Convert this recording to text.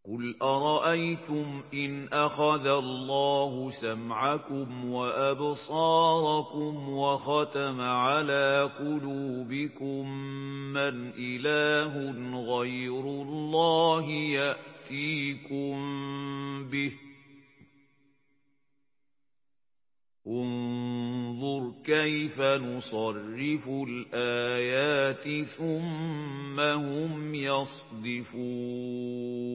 قُلْ أَرَأَيْتُمْ إِنْ أَخَذَ اللَّهُ سَمْعَكُمْ وَأَبْصَارَكُمْ وَخَتَمَ عَلَى قُلُوبِكُم مَّنْ إِلَٰهٌ غَيْرُ اللَّهِ يَأْتِيكُم بِهِ ۗ انظُرْ كَيْفَ نُصَرِّفُ الْآيَاتِ ثُمَّ هُمْ يَصْدِفُونَ